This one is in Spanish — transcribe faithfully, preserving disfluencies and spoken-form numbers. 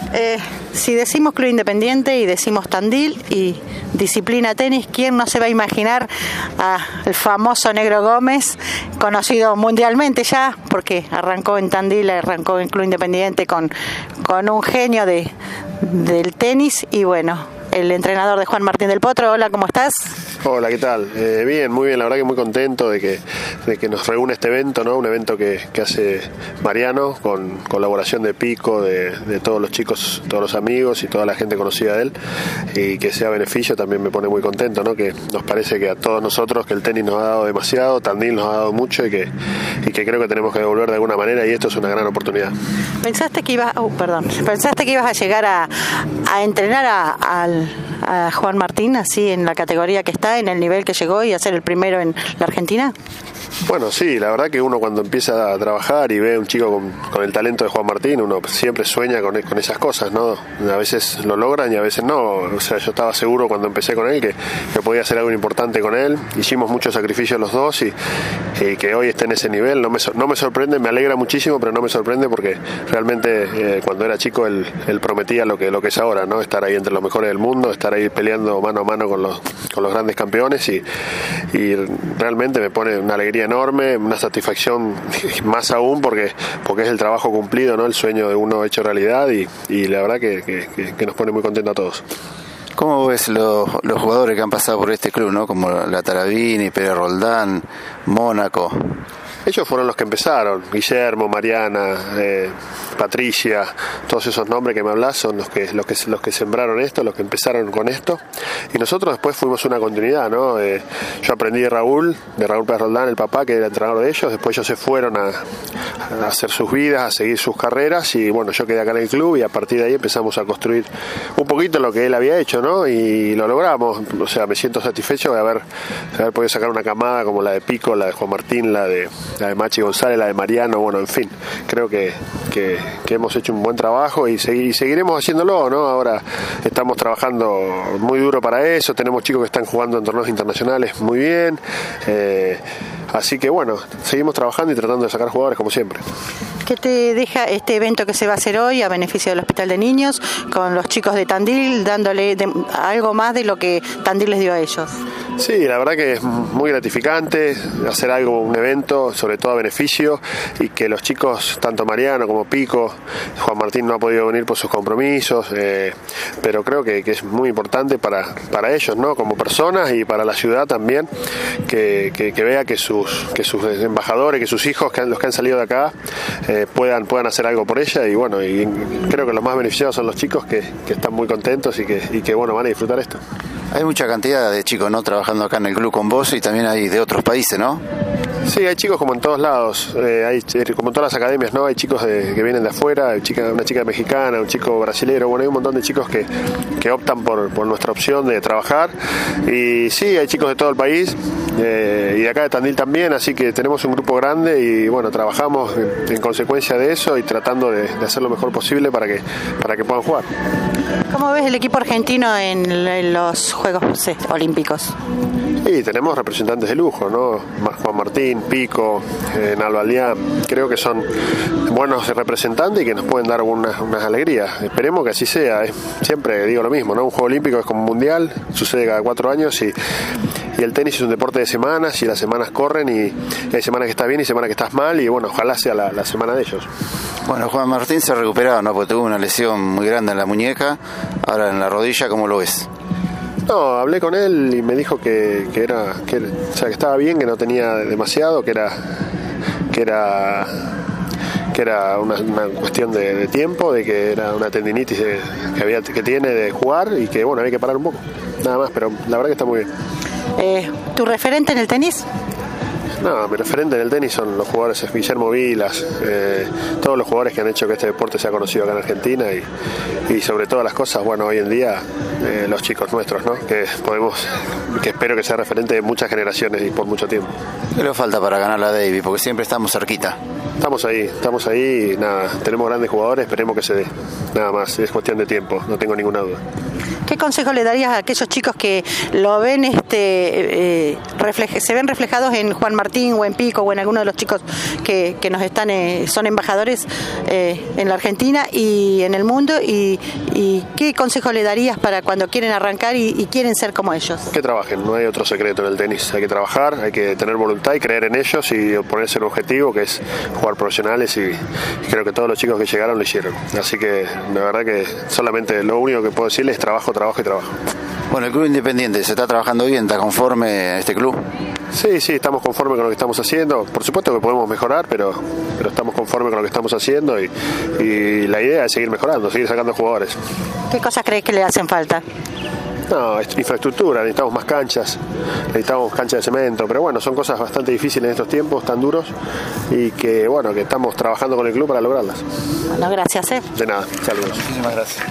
Eh, si decimos Club Independiente y decimos Tandil y disciplina tenis, ¿quién no se va a imaginar al famoso Negro Gómez, conocido mundialmente ya, porque arrancó en Tandil, arrancó en Club Independiente con, con un genio de, del tenis y bueno, el entrenador de Juan Martín del Potro? Hola, ¿cómo estás? Hola, ¿qué tal? Eh, bien, muy bien, la verdad que muy contento de que, de que nos reúne este evento, ¿no? Un evento que, que hace Mariano con colaboración de Pico, de, de todos los chicos, todos los amigos y toda la gente conocida de él, y que sea beneficio también me pone muy contento, ¿no? Que nos parece que a todos nosotros que el tenis nos ha dado demasiado, Tandil nos ha dado mucho y que, y que creo que tenemos que devolver de alguna manera y esto es una gran oportunidad. ¿Pensaste que ibas, oh, perdón, pensaste que ibas a llegar a, a entrenar a, al a Juan Martín así en la categoría que está, en el nivel que llegó y a ser el primero en la Argentina? Bueno, sí, la verdad que uno cuando empieza a trabajar y ve a un chico con, con el talento de Juan Martín, uno siempre sueña con, con esas cosas, ¿no? A veces lo logran y a veces no. O sea, yo estaba seguro cuando empecé con él que, que podía hacer algo importante con él. Hicimos muchos sacrificios los dos y, y que hoy esté en ese nivel no me, no me sorprende, me alegra muchísimo, pero no me sorprende porque realmente eh, cuando era chico él, él prometía lo que, lo que es ahora, ¿no? Estar ahí entre los mejores del mundo, estar ahí peleando mano a mano con los, con los grandes campeones y, y realmente me pone una alegría enorme, una satisfacción más aún porque porque es el trabajo cumplido, ¿no? El sueño de uno hecho realidad y, y la verdad que, que, que nos pone muy contentos a todos. ¿Cómo ves los, los jugadores que han pasado por este club, ¿no? Como la Tarabini, Pérez Roldán, Mónaco? Ellos fueron los que empezaron, Guillermo, Mariana, eh, Patricia, todos esos nombres que me hablas son los que, los que los que sembraron esto, los que empezaron con esto, y nosotros después fuimos una continuidad, ¿no? Eh, yo aprendí de Raúl, de Raúl Pérez Roldán, el papá que era entrenador de ellos, después ellos se fueron a, a hacer sus vidas, a seguir sus carreras, y bueno, yo quedé acá en el club y a partir de ahí empezamos a construir un poquito lo que él había hecho, ¿no? Y lo logramos, o sea, me siento satisfecho de haber, de haber podido sacar una camada como la de Pico, la de Juan Martín, la de la de Machi González, la de Mariano, bueno, en fin, creo que, que, que hemos hecho un buen trabajo y, segui- y seguiremos haciéndolo, ¿no? Ahora estamos trabajando muy duro para eso, tenemos chicos que están jugando en torneos internacionales muy bien, eh, así que bueno, seguimos trabajando y tratando de sacar jugadores como siempre. ¿Qué te deja este evento que se va a hacer hoy a beneficio del Hospital de Niños con los chicos de Tandil, dándole de, algo más de lo que Tandil les dio a ellos? Sí, la verdad que es muy gratificante hacer algo, un evento, sobre todo a beneficio, y que los chicos, tanto Mariano como Pico, Juan Martín no ha podido venir por sus compromisos, eh, pero creo que, que es muy importante para, para ellos, ¿no? Como personas y para la ciudad también, que, que, que vea que sus, que sus embajadores, que sus hijos, que han, los que han salido de acá, eh, puedan, puedan hacer algo por ella, y bueno, y creo que los más beneficiados son los chicos que, que están muy contentos y que, y que bueno, van a disfrutar esto. Hay mucha cantidad de chicos, ¿no?, trabajando acá en el club con vos y también hay de otros países, ¿no? Sí, hay chicos como en todos lados, eh, hay, como en todas las academias, ¿no? Hay chicos de, que vienen de afuera, hay chica, una chica mexicana, un chico brasilero, bueno, hay un montón de chicos que, que optan por, por nuestra opción de trabajar, y sí, hay chicos de todo el país, eh, y de acá de Tandil también, así que tenemos un grupo grande y bueno, trabajamos en, en consecuencia de eso y tratando de, de hacer lo mejor posible para que, para que puedan jugar. ¿Cómo ves el equipo argentino en, en los Juegos sí, Olímpicos? Sí, tenemos representantes de lujo, ¿no? Juan Martín, Pico, eh, Nalbalián, creo que son buenos representantes y que nos pueden dar unas, unas alegrías. Esperemos que así sea. ¿eh? Siempre digo lo mismo, ¿no? Un juego olímpico es como un mundial, sucede cada cuatro años y, y el tenis es un deporte de semanas y las semanas corren y hay semanas que estás bien y semanas que estás mal y bueno, ojalá sea la, la semana de ellos. Bueno, Juan Martín se ha recuperado, ¿no? Porque tuvo una lesión muy grande en la muñeca, ahora en la rodilla, ¿cómo lo ves? No, hablé con él y me dijo que, que era, que, o sea, que estaba bien, que no tenía demasiado, que era, que era, que era una, una cuestión de, de tiempo, de que era una tendinitis de, que había, que tiene de jugar y que bueno, había que parar un poco, nada más, pero la verdad que está muy bien. Eh, ¿Tu referente en el tenis? No, mi referente en el tenis son los jugadores Guillermo Vilas, eh, todos los jugadores que han hecho que este deporte sea conocido acá en Argentina y, y sobre todas las cosas, bueno, hoy en día eh, los chicos nuestros, ¿no? Que podemos, que espero que sea referente de muchas generaciones y por mucho tiempo. ¿Qué le falta para ganar la Davis? Porque siempre estamos cerquita. Estamos ahí, estamos ahí y nada, tenemos grandes jugadores, esperemos que se dé. Nada más, es cuestión de tiempo, no tengo ninguna duda. ¿Qué consejo le darías a aquellos chicos que lo ven, este, eh, refleje, se ven reflejados en Juan Martín o en Pico o en alguno de los chicos que, que nos están, eh, son embajadores eh, en la Argentina y en el mundo? Y, y ¿qué consejo le darías para cuando quieren arrancar y, y quieren ser como ellos? Que trabajen, no hay otro secreto en el tenis. Hay que trabajar, hay que tener voluntad y creer en ellos y ponerse un objetivo que es jugar profesionales y, y creo que todos los chicos que llegaron lo hicieron. Así que la verdad que solamente lo único que puedo decirles es trabajo, trabajo y trabajo. Bueno, el Club Independiente, ¿se está trabajando bien? ¿Está conforme en este club? Sí, sí, estamos conformes con lo que estamos haciendo. Por supuesto que podemos mejorar, pero, pero estamos conformes con lo que estamos haciendo y, y la idea es seguir mejorando, seguir sacando jugadores. ¿Qué cosas crees que le hacen falta? No, es infraestructura, necesitamos más canchas, necesitamos canchas de cemento, pero bueno, son cosas bastante difíciles en estos tiempos tan duros y que bueno, que estamos trabajando con el club para lograrlas. Bueno, gracias, ¿eh? De nada, saludos. Muchísimas gracias.